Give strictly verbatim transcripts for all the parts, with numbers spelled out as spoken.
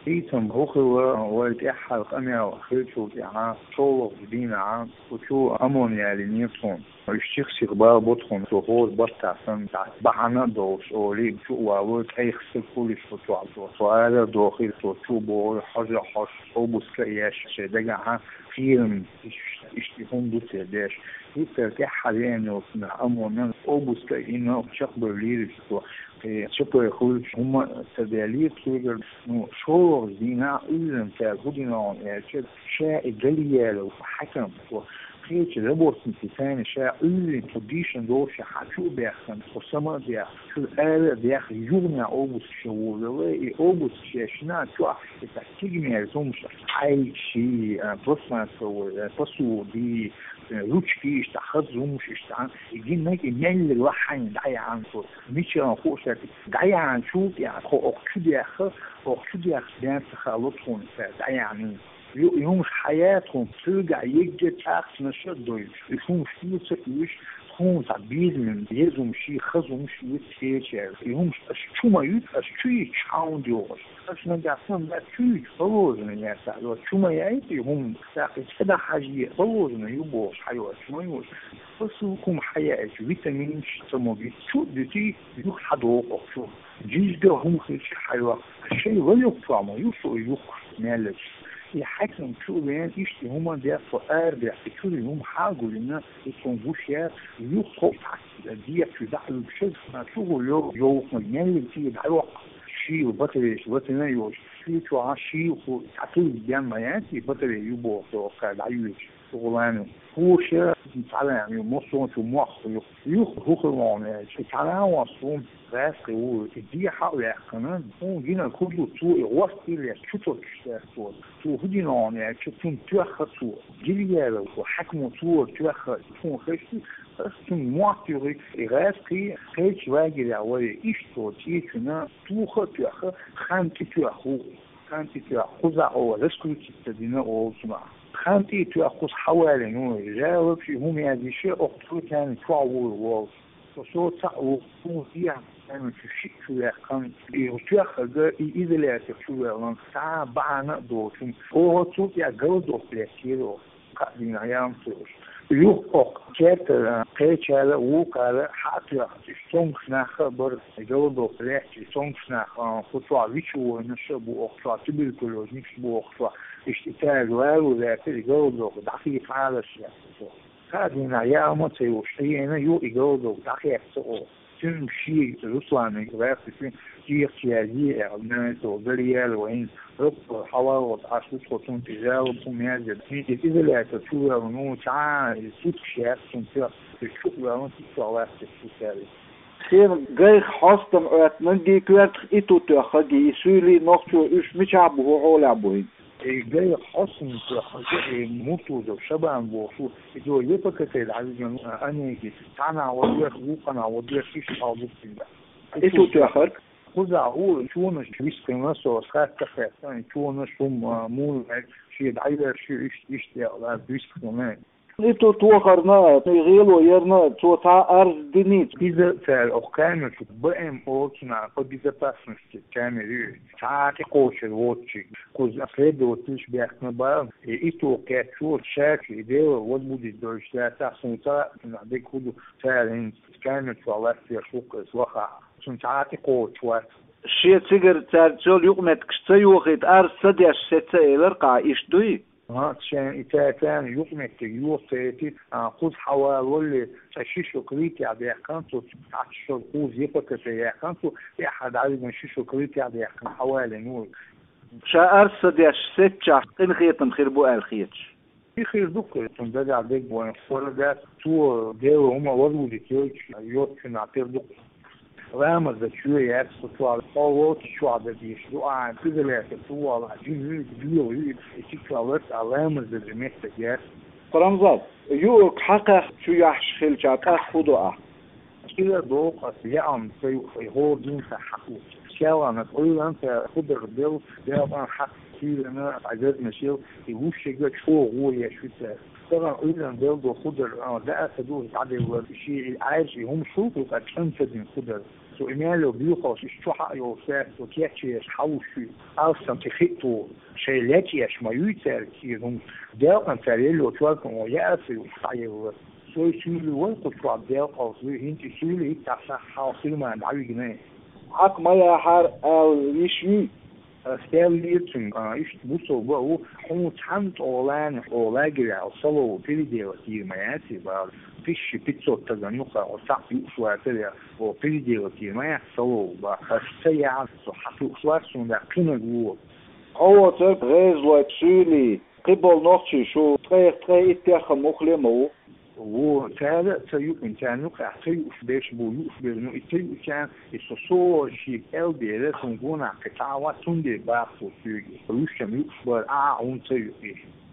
إيتم هو ولد أحد أنا وخيرته يعني شو بدينا عن وشو أمون يعني نيتهم ويشتيخ سيغبار بطخن تهور بطع سنتع بحنا دوش أولي شو وأول أي خسر كل شو شو عطوا سؤال دوخي شو شو بقول حاجة حاش أو بسكياش شدقة عن فيلم اشتيهم بسيداش يترك حاليا وصنع أمونا أو بسكينا شخبر ليرش شكرا يقول هم تداليق تقدر إنه شو زينة إذا كهودنا يعني شيء جلية لو حكم خير ربط مثلًا شيء إذا تديشن دوش حشو بيخن وسما بيخ شو آل بيخ يومنا أوبس شو ولا أوبس شيء شو تكتيجي مش أي شيء بس ولا بسوا دي روتشكي اشتخذ زومش اشتعان يجين ناك يمل الواحد دعي عن صوت مش ينخوش دعي عن شو يعني خو أكيد يا أخ أكيد يا أخ بيان تخلطهم دعي عن يوم حياتهم ترجع يجد أخ نشدوا يكون في سكوش هم تعبير من بيزهم شيء خزهم شيء يتشير يوم شو ما يد أشتري شاون ديوش أصلاً جالسين بتشوي فروزن يعني سألوا شو ما يعيش هم ساقي كذا حاجة فروزن يبوش حيوان شو ما يبوش بس وكم حياة فيتامين شو شو دتي يخ حدوق شو جيش ده هم خير حيوان الشيء غير يقطع يوسو يخ مالش يحكم شو بيان إيش هما ده فقار بيحكوا لهم حاجة لنا يكون وشيا يخطط دي في دعوة بشد شو يو يو يعني في دعوة شيء وبطل وبطلنا يوش في شو عشي وتعطيل بيان ما يعني بطل يبغى توقع دعوة شغلانه هو شيء مثلا يعني مصون في مخ يخ هو كمان تعالى وصوم بس هو دي حاول كمان هو جينا كله تو وقت اللي شفتوا شفتوا تو هدينا يعني شفتوا تأخذوا جليا وحكموا تو تأخذ تكون خشي بس معطي راسي خيش واجد أولي إيش تو تيجنا تو خد تأخذ خانتي تأخذ خانتي تأخذ أو رسكو تدينا أو سمع خانتي تأخذ حوالي نوع جاوب في هم يعني شيء أخطر كان تعور و وصوت تعور فيها أنا في شيء في الأقام يتأخذ إذا لا تشوفه من ساعة بعنا دوتهم هو صوت يا جودو بلاكيرو قادين أيام توش يوقف كات قيش على وقال حتى سونغ نخبر جودو بلاكي سونغ نخ خطوة ويشو نشبو أخطوة تبي كله نشبو أخطوة اشتكال ولا في جودو دقيق على الشيء قادين أيام توش هنا يو جودو دقيق سو تمشي رسلان يقرأ في اختياري أبناء وبريال وين رب حوار وتعشق وتون تجاوب وميازد إذا لا تشوف ونو تعال سوتشيات سنتر تشوف ونو تشوف تشوف خير غير حاستم أتمنى كوارت إتو تأخذي سولي نقطة إيش مشابه على بوين جاي حسن حاجة موتو جو شبه بوشو جو يبقى العزيز أنا جيت أنا وضيع خوقنا وضيع فيش أوضح كذا إيش تأخذ خذ أقول شو نش بيس كناس وسخات كفاية يعني شو نش هم مول شيء دعيبة شيء إيش إيش ده بيس كمان إتو توخرنا غير ويرنا توتا أرز دينيت إذا فالأقامة بقيم أوتنا قد إذا بسنس كامل ساعات قوش الواتشي كوز أفراد وتلش بيحكنا بقى إتو كاتشور شاكل إديه وضبود الدرش لا تحسن تا نعدي كودو فعلين كامل فعلات يشوق إسواخا ساعات قوش وات الشيء تيجر تارجول يقمت كشتي وخيت أرز سديش ستة إلرقا إيش دوي ها عشان إتاعتان يقمت يوم تأتي قوز حوالي تشيشو كريتي عبيا كانتو تعشو قوز يبقى تشيا كانتو يحد عدد من شيشو كريتي عبيا كان حوالي نور شا أرسد ياش ستشا إن خيطن خير بو الخيتش في خير دكتور تنزل عبيك بوين فوردا تو ديو هما وضو دي كيوش يوتشن عطير دكتور رامز بشوية يرسطوا على الصوت شو عدد يشلوا عن كذا لا يكتبوا على عجين يجيوا يتكلموا على رامز الجميع تجاه فرمزات يوك حقا شو يحش خلشات أخذوا كذا دوق يعم في هو دين حقه شاو أنا تقول أنت خد الرجال ده أنا حق كذا أنا عجز مشيل يوش يجوا شو هو يشوف طبعا إذا بيلدوا خضر ده أخذوه تعدي شيء عايش هم شوفوا كأنفذ خضر سو إميالو بيوخوش إشتوحا يوسف وكيتشيش حوشي أرسم تخيطو شيلاتيش ما يوتر كيهم داقن تاريلو توالكم ويأسي وحيو سو يسولي والقو تواب داقو سو هنتي سولي تحسا حاصل ما دعوي جنيه عق ما يحر أو يشوي استيليتون إيش بوسو بقى هو تحمت أولان أولاجري أو صلوا في ديو تير مياتي بقى فيش بيتزو تجنوقة أو صعب يوسوا ترى أو في ديو تير ميات صلوا بقى السياع صحفي أسواسون ده قيمة جوا هو تك غيز وتسولي قبل نقطة شو تغير تغير تأخذ مخلمه وتعالى تيوكن تانوك أحتيوش بيش بو يوفبر نو إتيوك كان إسوسو شيك ألبي لكم قونا قطعوا تندي باقو تيوكي روشم يوفبر أعون تيوكي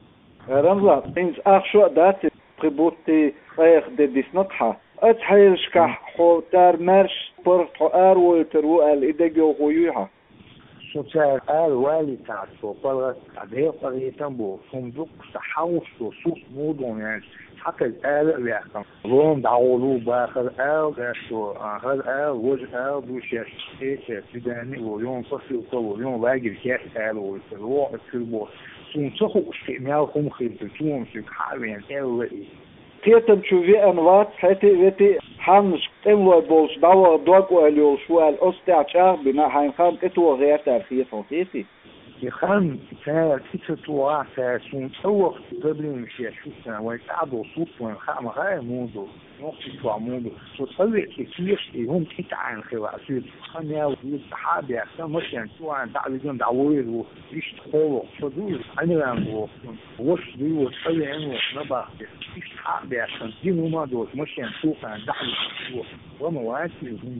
رمزة إنز أخشو دات قبوتي غير دي ديسنطحة أتحيرش كح خو تار مرش برطو أرو ترو الإدقو غيوها سوتار آل والي تعطو بلغت عدهي قريتان بو فندق سحاوش وصوص مودون يعني حتى الآل رياكم روم دعولو باخر آل داشتو آخر آل وجه آل دوشيش إيش تداني ويوم فصل ويوم واجر كاس آل ويسروع الكربو سنتخو استعمال خم خيرتون في حالين آل رئي تيتم شوفي أنوات حتى وتي حمش تموى بولش دوا دوق واليول شو الأستعشار بنا حينخان كتو غير تاريخي صوتيتي يخان كان ستة ساسون توق قبل شيء شو سنة ويتعبوا صوت وينخام غير موضوع نقطة وعموضوع وتصور كثير هم تتعين خواسير خانيا ويل صحابي أحسن مشان سوى عن تعليقون دعوير ويش تقولوا شدول أنا عم وش دي وتصور عنه نبأ يش صحابي أحسن دينه ما دوت مشان سوى عن تعليقون ومواسي هم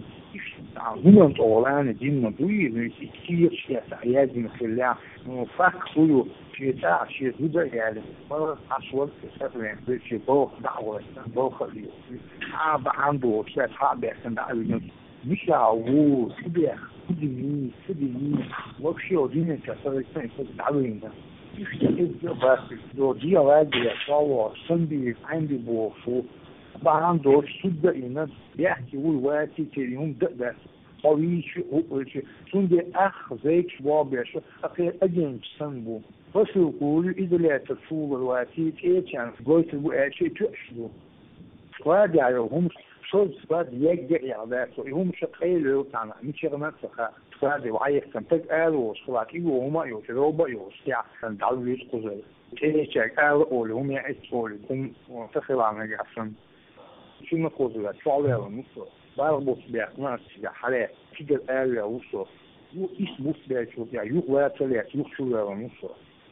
هم طولان دين مدوي كثير شيء سعياد من خلال فك كله شيء تاع شيء هذا يعني مرة عشوائي كسرين بشيء بوخ دعوة بوخ اللي حاب عنده شيء حاب يحسن دعوة مش عوو سبيع سبيع سبيع وبشيء ودين كسرين كسر دعوة مش كده بس لو دي واجد صار سندي عندي بوخ عنده سد إنه بيحكي والوقتي تريهم دقة قويش وقلش سند أخ زيك شواب يشو أخي أجن سنبو بس يقول إذا لا تصول الوقتي تيجان قلت الوقتي تأشلو سواد يعني هم شو سواد يجدع يعذاته هم شقيل يوتعنا مش غنات سخاء سواد وعيه سنتج قالوا سواد إيوه هما يوتروبا يوستيع سندعوا يسقوا زي تيجان قالوا هم يعيشوا هم وانتخل عن جحسن شو نقول لك شو عليه ونص باربط بيعنا سيجا حلا تيجي الآلة وصل يو إيش بوس بيعشوا يعني يو ولا تلات يو شو له ونص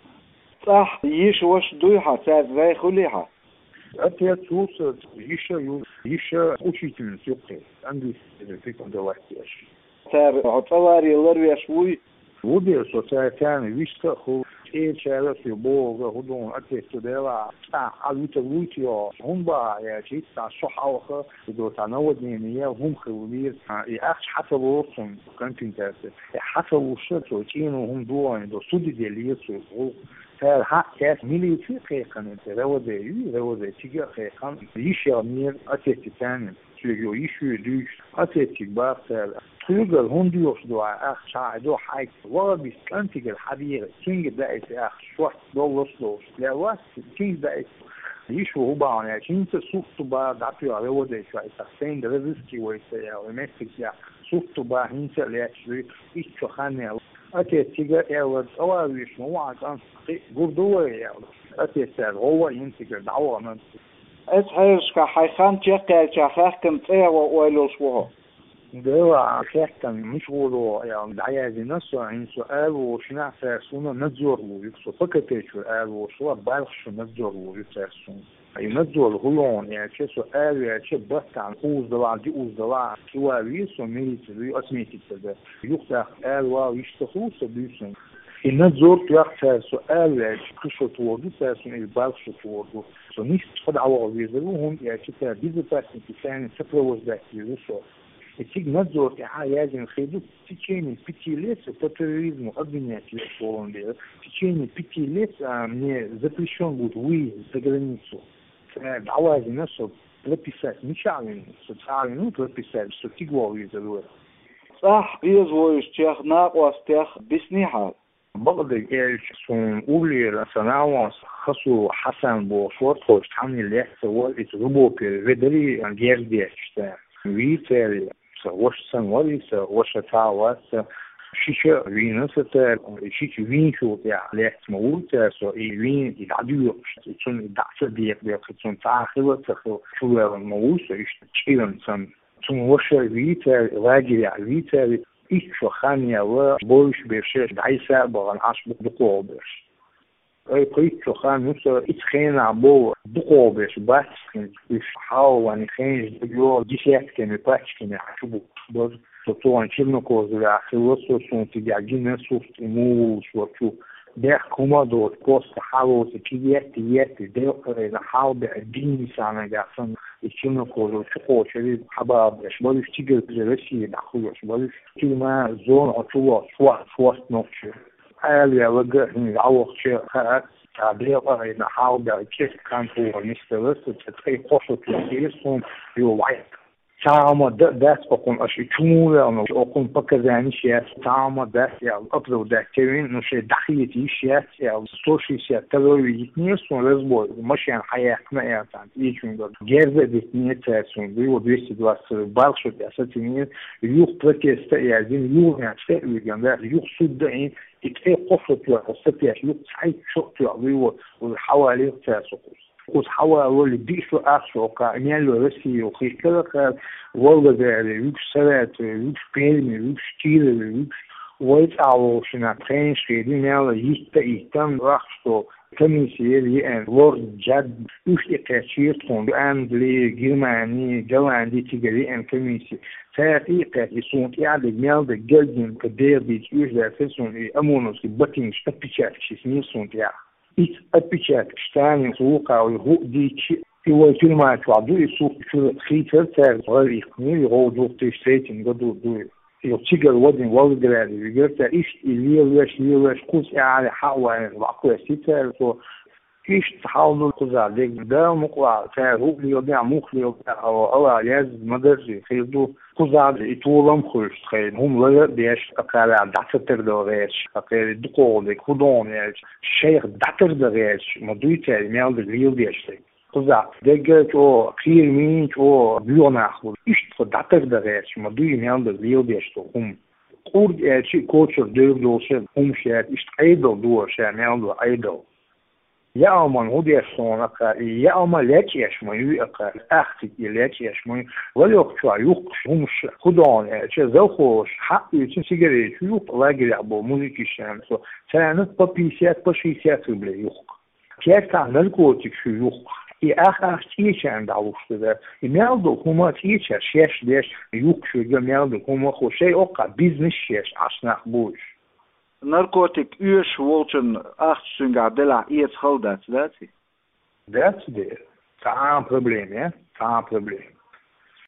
صح يش وش دويها ساد ذي خليها أتى توصل يش يو يش وشيت من سوقي عندي فيكم دلوقتي إيش صار عطواري لروي شوي ودي صوتها كان ويستخو إيه شايف في بوغ هدون أكيد تدرع تاع علوت الوتيو هم با يا شيء تاع صحة وخ بدو تناود نينيا هم خوير يأخش حتى وصل كان تنتهي حتى وصلت وتينو هم دوان دو سودي ديالي سو فهل حق كاس ميلي في خيقان انت رو ذي رو ذي تيجي خيقان يشير مير أكيد تاني تيجي يشوي ليش أكيد تكبر فهل تيجي هنديوش دوا أخ شاعدو حيك ورا بيستنتج الحبيرة تيجي دايس أخ شوح دولس دوش لا واس تيجي دايس يشوي هو بعون يعني انت سوقت با دعتوا على وده شوي تحسين ده رزقي ويسيا ومسك يا سوقت با انت اللي تشوي ايش خاني أكيد تيجي أول أولش موعد عن قردوة يعني أكيد سال هو ينتج دعوة من أتحرش كحيخان تيجي كحيخ كنت إيه وقولوش وها ده حيخ كان مش قولوا يعني دعية نفسه عن سؤال وشنع فاسونا نزور ويكسو فكرة سؤال وشو بالغش نزور ويكسون ينزل الغلون يعني شيء سؤال يعني شيء بحث عن قوس ضلع دي قوس ضلع سواء ريس وميت ريس أسميت كذا يختار قال واو يشتخو سبيسون ينزل يختار سؤال يعني كشو توردو ساسون البالغ شو توردو سو نيست خد عوض يزلوهم يعني شيء بيزا باسن كسان سفر وزاك يزوسو تيجي نزل يعني خيدو تيجيني بيتيليس وتروريزم وأبنيات يحصلون بيه تيجيني بيتيليس мне запрещен будет выезд за границу дعوة نفسه لبسات مش عارفين سبحان الله لبسات سو تيجوا ويزلوه صح بيز ويش تيخ ناقواس تيخ بسنيحة بقدر إيش سون أولي رسناواس خصو حسن بوشوت خوش تحمي اللي سوال إتغبو بيردري غير ديشتا ويتالي سوش سنوالي سوش تاواس شيشة وينسة شيشة وينشو تاع ليك موت سو إي وين يدعدو يتون يدعس ديك ديك يتون تاخر تخو شو الموت إيش تشيلن سن تون وش ويتالي راجع ويتالي إيش خانية وبوش بيرشش دعيسة بغن عش بقوة بيرش أي قيت خان نوسا إتخين عبو بقوة بيرش بس إيش حاول واني خينج ديو ديشيات كني باتش كني عشبو بس طبعا شنو كوزر آخر سون تجاجين سوفت موش وشو ده كوما دوت بوست حاول تكيات تيات ده قرينا حاول بعدين سنة جالسن شنو كوزر شو شديد حباب إيش بدو يشتغل بجلسي دخول إيش بدو يشتغل ما زون أطول سوا سوا نوتش حاليا وجه نعوق شيء خاص تعبير قرينا حاول بعد كيف كان هو نستوى تتخيل قصة كثير سون يوعي تعامل ده ده أكون أشي كمولة أو أكون بكذا شيء تعامل ده يعني أبدو ده كمان إنه شيء دخيلتي شيء يعني سوشي شيء تلوي يتنين سون رزبو مش يعني حياة ما يعني إيش من ده جرب بيتنين تاسون بيو بيست دواس بالشو تأسيتنين يوخ بكيس تأيزين يوخ يعني تأوي جنبه يوخ صدقين يتفق قصة وقصة يوخ سعيد شو تعبيه والحوالي تاسون كوس حوا ولي ديشو أخشو كأنيال ورسي وخيكلك والله ده ليش سرعة ليش بيرمي ليش كيل ليش ويتعو شنا ترينش كيدي نال يست يتم رخصو كميسي اللي أن ورد جد ليش إقاشير تون عند لي جرماني جو عندي تجري أن كميسي ساعتها يسون يعني ميال ده جلدين كدير بيجيش ده فيسون أمونوس باتينش تبيشات شيء سون يعني إيش أبيشات شتاني سوقا ويهو دي شيء هو كل ما تعدو يسوق شو خيتر تاع غير يقني يهو دو تيشتين قدو دو يوتيجر ودين والجرادي يقول تا إيش اللي ويش اللي ويش كوس على حوا بعقول سيتر تو إيش تحاولوا كذا ليك ده مقطع تاع هو اللي يبيع مخلي أو أو عايز مدرسة خيدو كذا يطولم خش خير هم ولا بيش أقال دكتور دغيش أقال دكتور دكتور يعني شيخ دكتور دغيش مدوي تاع ميال دغيل بيش كذا دقة أو خير مين أو بيونا أخذ إيش دكتور دغيش مدوي ميال دغيل بيش هم قول شيء كوتشر دير دوشة هم شيء إيش أيدل دوشة ميال أيدل يا أمان هو ديشون أقا يا أما ليش يشمي أقا أختي ليش يشمي ولا يقطع يقش همش خدان شيء ذوقش حق يصير سيجارة يوق راجل أبو موسيقى الشمس سانت ببيسات بشيسات بلا يوق كيف تعمل كوتك شو يوق إيه آخر شيء عند عوش ده يميلدو هما شيء شيش ليش يوق شو يميلدو هما خو شيء أقا بيزنس شيش عشان أخبوش narcotic uurs wolchen acht sunga della iets hol dat dat that's it. Geen probleem, ja? Geen probleem.